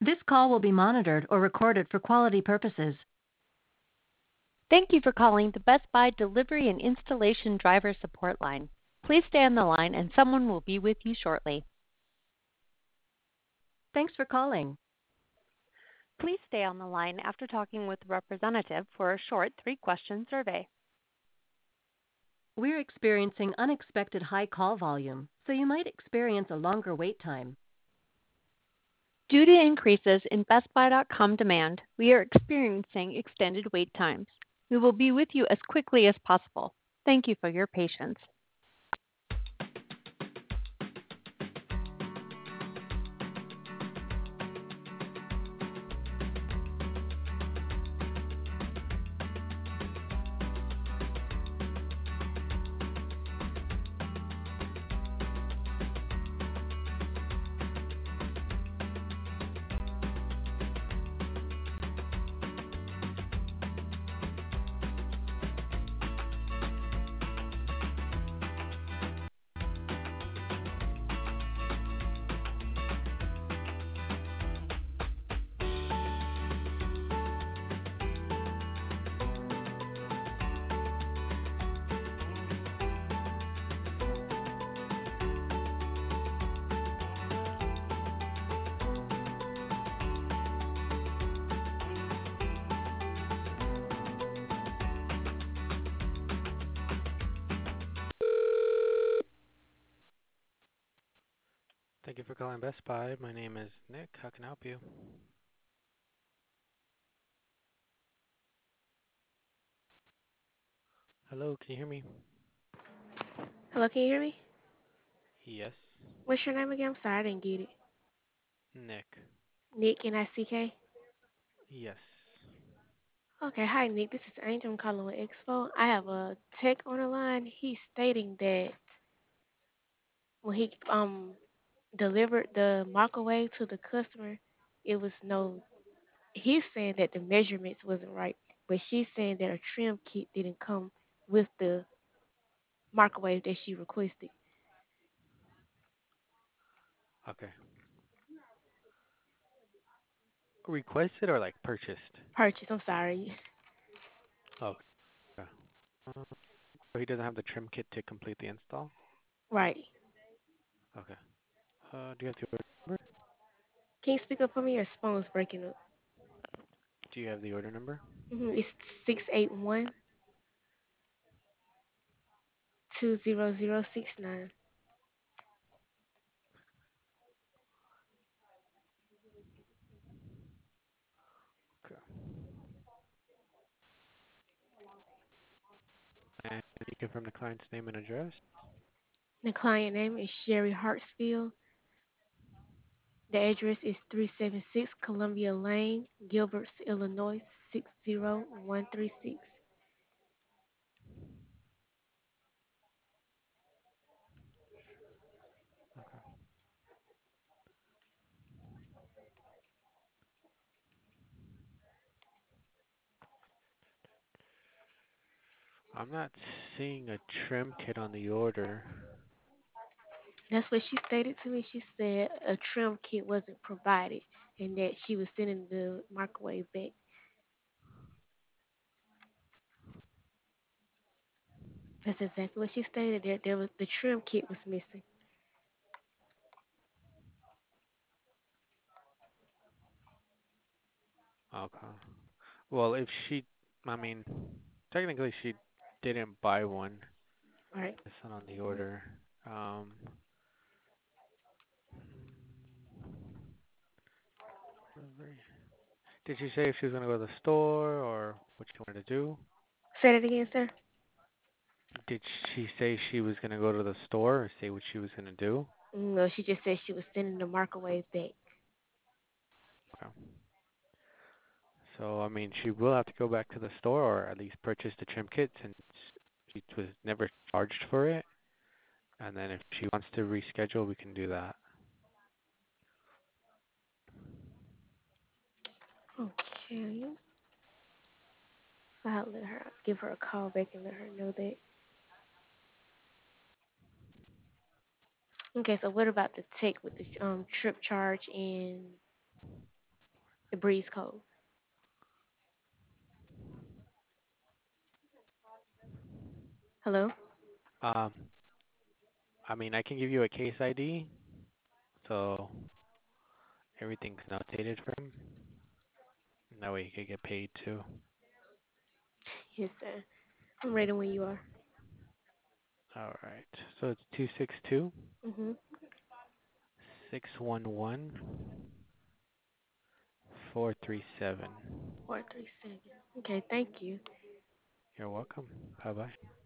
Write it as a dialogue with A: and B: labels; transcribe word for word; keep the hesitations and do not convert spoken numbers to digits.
A: This call will be monitored or recorded for quality purposes.
B: Thank you for calling the Best Buy Delivery and Installation Driver Support Line. Please stay on the line and someone will be with you shortly.
A: Thanks for calling.
B: Please stay on the line after talking with a representative for a short three-question survey.
A: We're experiencing unexpected high call volume, so you might experience a longer wait time.
B: Due to increases in Best Buy dot com demand, we are experiencing extended wait times. We will be with you as quickly as possible. Thank you for your patience.
C: Thank you for calling Best Buy. My name is Nick. How can I help you? Hello, can you hear me?
D: Hello, can you hear me?
C: Yes.
D: What's your name again? I'm sorry, I didn't get it.
C: Nick.
D: Nick, N I C K?
C: Yes.
D: Okay, hi Nick. This is Angel. I'm calling with Expo. I have a tech on the line. He's stating that when he um delivered the microwave to the customer, it was no. He's saying that the measurements wasn't right, but she's saying that a trim kit didn't come with the microwave that she requested.
C: Okay. Requested or like purchased?
D: Purchase. I'm sorry.
C: Okay. Uh, so he doesn't have the trim kit to complete the install?
D: Right.
C: Okay. Uh, do you have the order number?
D: Can you speak up for me? Your phone's breaking up.
C: Do you have the order number?
D: hmm It's six eight one two zero zero six nine.
C: Okay. And can you confirm the client's name and address?
D: The client name is Sherry Hartsfield. The address is three seven six Columbia Lane, Gilbert, Illinois six zero one three six.
C: Okay. I'm not seeing a trim kit on the order.
D: That's what she stated to me. She said a trim kit wasn't provided and that she was sending the microwave back. That's exactly what she stated. There, there was the trim kit was missing.
C: Okay. Well, if she, I mean, technically she didn't buy one.
D: Right.
C: It's not on the order. Um, delivery. Did she say if she was gonna go to the store or what she wanted to do?
D: Say that again, sir.
C: Did she say she was gonna go to the store or say what she was gonna do?
D: No, she just said she was sending the microwave back.
C: Okay. So I mean, she will have to go back to the store or at least purchase the trim kit since she was never charged for it. And then if she wants to reschedule, we can do that.
D: Okay. So I'll let her give her a call back and let her know that. Okay, so what about the tech with the um trip charge and The Breeze code. Hello?
C: Um, I mean, I can give you a case I D, so everything's notated for him. And that way he could get paid too.
D: Yes, sir. I'm ready when you are.
C: All right. So it's two six two
D: Mhm.
C: six one one four three seven.
D: Four three seven. Okay, thank you.
C: You're welcome. Bye bye.